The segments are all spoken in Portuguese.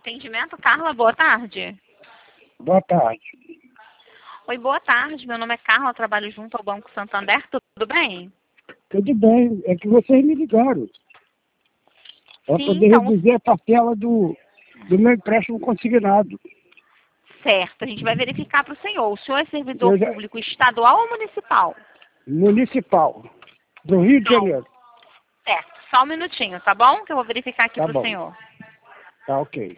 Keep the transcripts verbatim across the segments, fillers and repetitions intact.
Atendimento, Carla, boa tarde. Boa tarde. Oi, boa tarde. Meu nome é Carla, trabalho junto ao Banco Santander. Tudo bem? Tudo bem, é que vocês me ligaram. Para Sim, poder então, reduzir a parcela do, do meu empréstimo consignado. certo. A gente vai verificar para o senhor. O senhor é servidor Eu já- público estadual ou municipal? Municipal, do Rio de Não. Janeiro. Certo. Só um minutinho, tá bom? Que eu vou verificar aqui Tá para o bom, senhor. tá ok.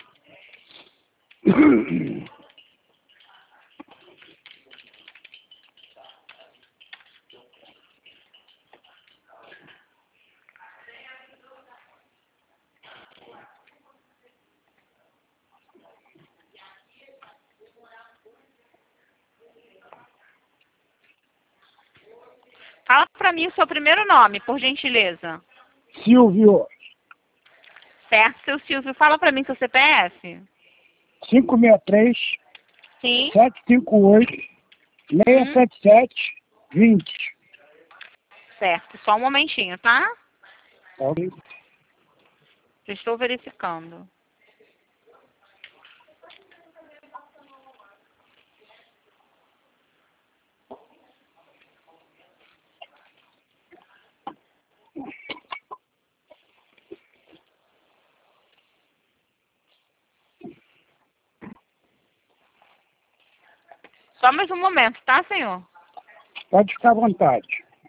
Fala para mim o seu primeiro nome, por gentileza. Silvio, Certo, seu Silvio. Fala para mim seu C P F. cinco seis três, Sim. sete cinco oito, seis Hum, sete sete, vinte. certo. Só um momentinho, tá? Tá ok? Já estou verificando. Só mais um momento, tá, senhor? Pode ficar à vontade.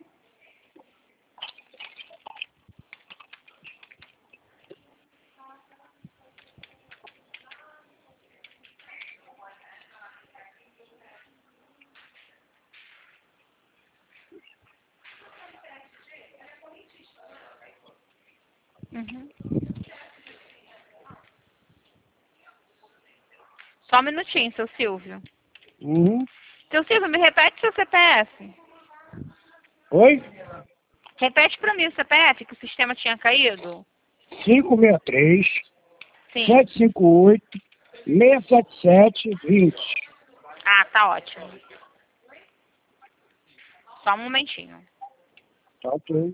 Uhum. Só um minutinho, seu Silvio. Uhum. Seu Silvio, me repete seu C P F. Oi? Repete para mim o C P F, que o sistema tinha caído. cinco seis três, Sim. sete cinco oito, seis sete sete, vinte. Ah, tá ótimo. Só um momentinho. Tá ok.